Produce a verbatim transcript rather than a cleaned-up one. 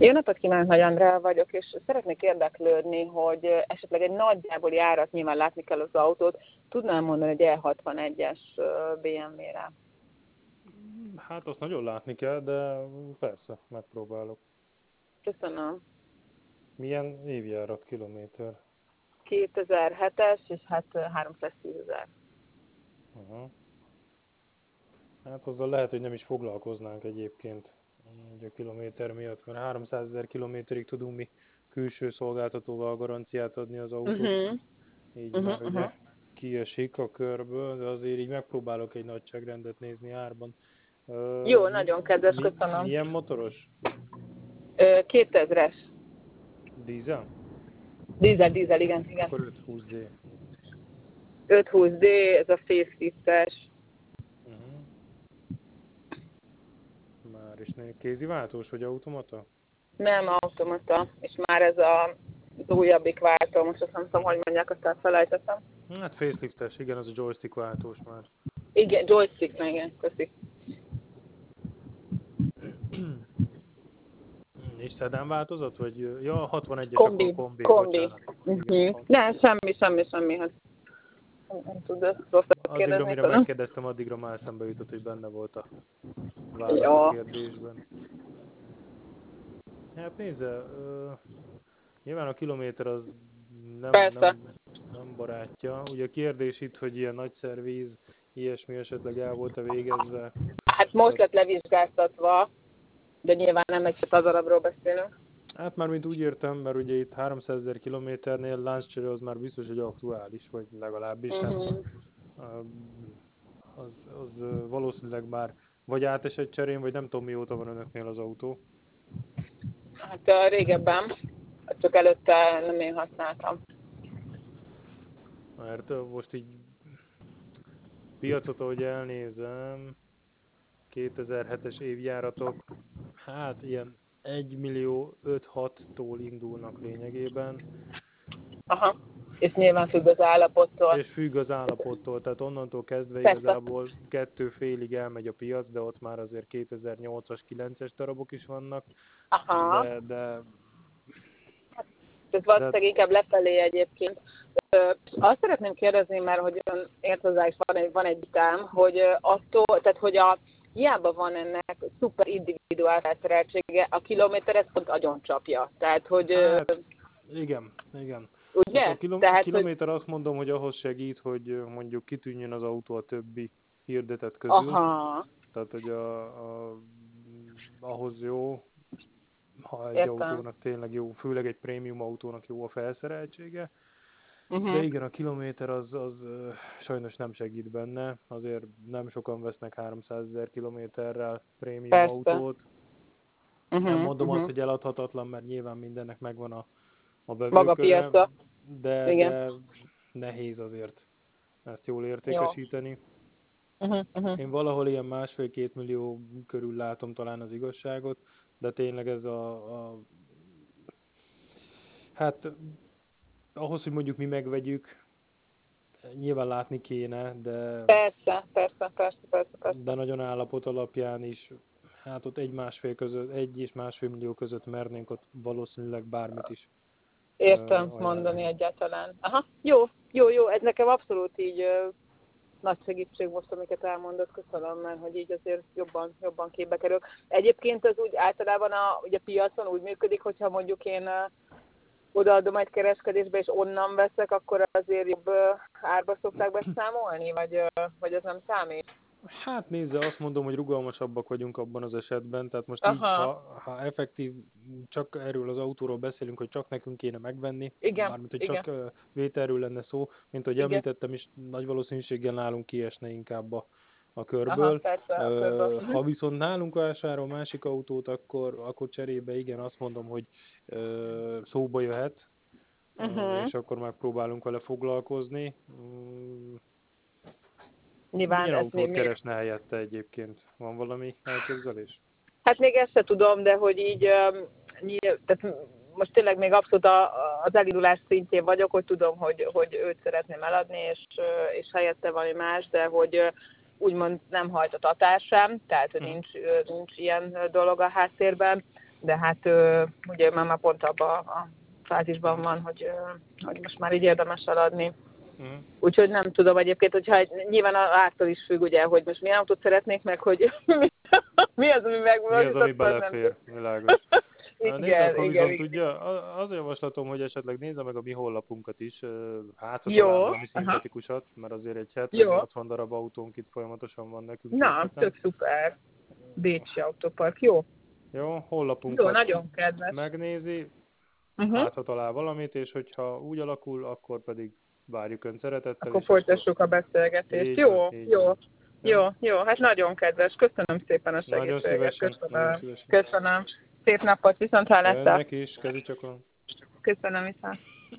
Jó napot kívánok, Nagy Andrea vagyok, és szeretnék érdeklődni, hogy esetleg egy nagyjáboli árat, nyilván látni kell az autót, tudnám mondani egy E hatvanegyes bé em vé-re? Hát azt nagyon látni kell, de persze, megpróbálok. Köszönöm. Milyen évjárat, kilométer? kétezer-hetes, és hát háromszáztízezer. Uh-huh. Hát azzal lehet, hogy nem is foglalkoznánk egyébként a kilométer miatt, mert háromszázezer kilométerig tudunk mi külső szolgáltatóval garanciát adni az autót, Uh-huh. így Uh-huh. már ugye Uh-huh. kiesik a körből, de azért így megpróbálok egy nagyságrendet nézni árban. Uh, Jó, mi, nagyon kedves, mi, köszönöm. milyen motoros? kétezres. Dízel? Dízel, dízel, igen, igen. Akkor ötszázhúsz dé. ötszázhúsz dé, ez a faceliftes. Uh-huh. Már is né- kéziváltós vagy automata? Nem automata, és már ez a, az újabbik váltó, most azt nem tudom, hogy mondják, aztán felejtettem. Hát faceliftes, igen, az a joystick váltós már. Igen, joystick, igen, köszi. És szedán változat, vagy ja, hatvanegyes, Kombi, akkor kombi, kombi. bocsánat. Igen, Uh-huh. kombi. Nem, semmi, semmi, semmi. Hát nem, nem tudod, rosszat Addigra, kérdezni, mire tudom. megkérdeztem, addigra már eszembe jutott, hogy benne volt a válasz a Ja, kérdésben. Hát nézze, uh, nyilván a kilométer az nem, persze. nem, nem barátja. Ugye a kérdés itt, hogy ilyen nagy szervíz, ilyesmi esetleg el volt-e végezve. Hát most Tehát, lett levizsgáztatva, de nyilván nem egy az darabról beszélünk. hát már mint úgy értem, mert ugye itt háromszázezer kilométernél lánccsere az már biztos, hogy aktuális, vagy legalábbis. Hát, Uh-huh. az, az valószínűleg már vagy átesett cserén, vagy nem tudom mióta van önöknél az autó. Hát uh, régebben, csak előtte nem én használtam. Mert most így piacot, ahogy elnézem, kétezer-hetes évjáratok, hát ilyen egy millió öt-hattól indulnak lényegében. Aha. És nyilván függ az állapottól. És függ az állapottól, tehát onnantól kezdve Persze. igazából kettő félig elmegy a piac, de ott már azért kétezer-nyolcas, kilences darabok is vannak, Aha. de, de, Ez de valószínűleg inkább lefelé egyébként. Ö, azt szeretném kérdezni, mert hogy ön ért hozzá is van egy, van egy vitám, hogy ö, attól, tehát hogy a hiába van ennek szuper individuál felszereltsége, a kilométer ezt pont agyoncsapja. Tehát, hogy... Ö, hát igen, igen. ugye? Hát a kilom- Tehát, kilométer hogy... azt mondom, hogy ahhoz segít, hogy mondjuk kitűnjön az autó a többi hirdetett közül. Aha. Tehát, hogy a, a, ahhoz jó, ha egy Értem. autónak tényleg jó, főleg egy prémium autónak jó a felszereltsége. Uh-huh. De igen, a kilométer az, az uh, sajnos nem segít benne, azért nem sokan vesznek háromszázezer kilométerrel prémium Persze. autót. Uh-huh. Nem mondom Uh-huh. azt, hogy eladhatatlan, mert nyilván mindennek megvan a, a Maga vevőköre, piaca. de, Igen. de nehéz azért ezt jól Jó. értékesíteni. Uh-huh. Uh-huh. Én valahol ilyen másfél-két millió körül látom talán az igazságot, de tényleg ez a, a hát ahhoz, hogy mondjuk mi megvegyük, nyilván látni kéne, de, Persze, persze, persze, persze, persze. de nagyon állapot alapján is, hát ott egy másfél között, egy és másfél millió között mernénk ott valószínűleg bármit is Értem uh, mondani ajánlani. egyáltalán. Aha, jó, jó, jó, ez nekem abszolút így ö, nagy segítség most, amiket elmondott, köszönöm, mert hogy így azért jobban, jobban képbe kerül. Egyébként ez úgy általában a, ugye a piacon úgy működik, hogyha mondjuk én ö, odaadom egy kereskedésbe, és onnan veszek, akkor azért jobb ö, árba szokták beszámolni, vagy, ö, vagy ez nem számít? Hát nézze, azt mondom, hogy rugalmasabbak vagyunk abban az esetben, tehát most így, Aha, ha, ha effektív csak erről az autóról beszélünk, hogy csak nekünk kéne megvenni, igen, mármint, hogy igen, csak uh, vételről lenne szó, mint ahogy igen. említettem is, nagy valószínűséggel nálunk kiesne inkább a, a Aha, körből. persze, a körből. Uh, Uh-huh. ha viszont nálunk vásárol másik autót, akkor, akkor cserébe igen, azt mondom, hogy uh, szóba jöhet, uh, Uh-huh. és akkor megpróbálunk vele foglalkozni. Um, Nyilván Milyen ez mi, autót mi... keresne helyette egyébként? Van valami elképzelés? Hát még ezt se tudom, de hogy így, um, nyilv, tehát most tényleg még abszolút a, az elindulás szintjén vagyok, hogy tudom, hogy, hogy őt szeretném eladni, és, és helyette valami más, de hogy úgymond nem hajt a tatár sem, tehát hogy Uh-huh. nincs, nincs ilyen dolog a háttérben. de hát ö, ugye már, már pont abban a fázisban Uh-huh. van, hogy, ö, hogy most már így érdemes eladni. Uh-huh. Úgyhogy nem tudom egyébként, hogyha nyilván a ártól is függ, ugye, hogy most milyen autót szeretnék meg, hogy mi az, ami Mi az, ami megvalósított, az nem belefér? tudom. Világos. Na, nézd meg, Igen, ha igen, viszont igen. tudja, a- az a javaslatom, hogy esetleg nézze meg a mi honlapunkat is, ö, hát ha talál Jó, valami aha, szimpatikusat, mert azért egy jó. hetven-nyolcvan darab autónk itt folyamatosan van nekünk Na, készleten. tök szuper. Bécsi Autópark, jó. Jó, Jó, honlapunkat nagyon kedves. megnézi, Uh-huh. hát ha talál valamit, és hogyha úgy alakul, akkor pedig várjuk Ön szeretettel, Akkor és akkor folytassuk a beszélgetést. így van, Jó, így jó, van. Jó? jó, jó. Hát nagyon kedves. Köszönöm szépen a Nagyon segítséget. szívesen, nagyon Köszönöm. szívesen. Köszönöm. Szép napot, viszont hallásra. Önnek is, kezi csokon. Köszönöm, viszont.